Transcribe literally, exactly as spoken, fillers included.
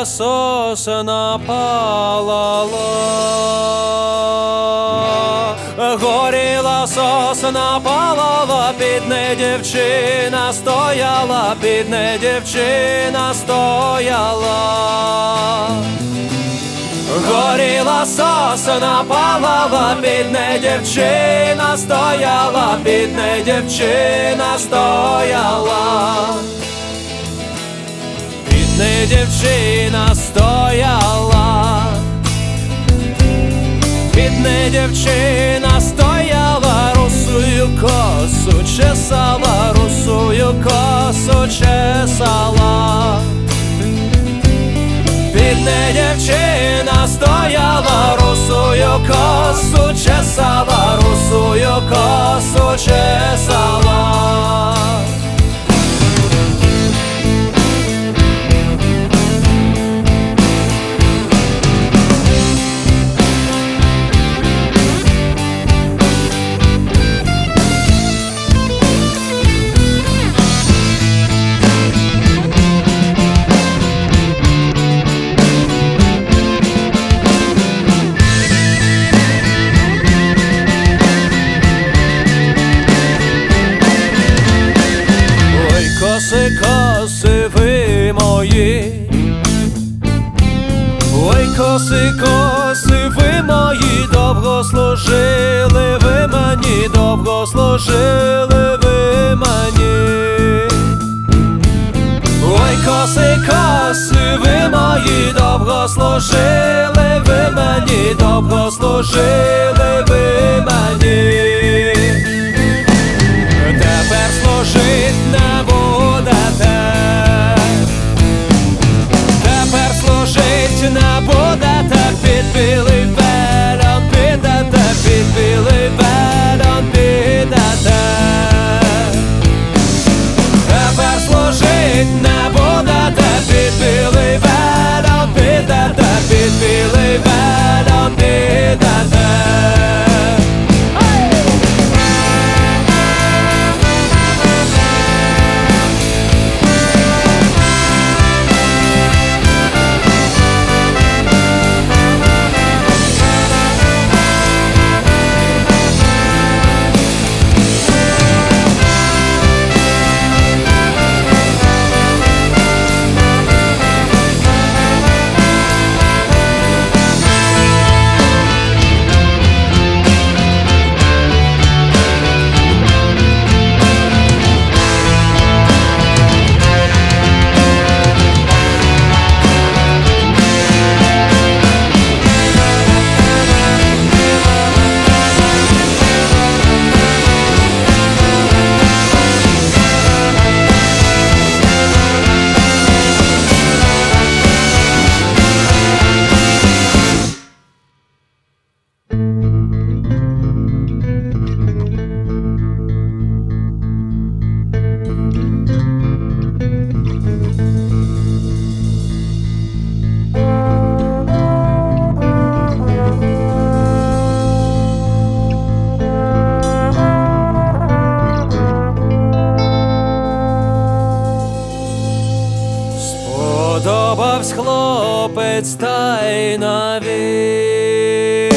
горіла сосна палала, горіла сосна палала, під нею дівчина стояла, під нею дівчина стояла. Горіла сосна палала, під нею дівчина стояла, під нею дівчина стояла. Під нею дівчина стояла, під нею дівчина стояла, русую косу чесала, русую косу чесала. Під нею дівчина стояла, русую косу чесала, русую косу чесала. Коси, коси ви мої, ой, коси, коси ви мої, довго служили ви мені, довго служили ви мені. Ой, коси, коси ви мої, довго служили ви мені, довго служили ви мені. Тепер служить не будете, тепер служить не будете, під білий велон підете, під білий велон підете. Тепер служить не будете, під білий велон підете, під білий велон підете. Сподобавсь хлопець та й навік.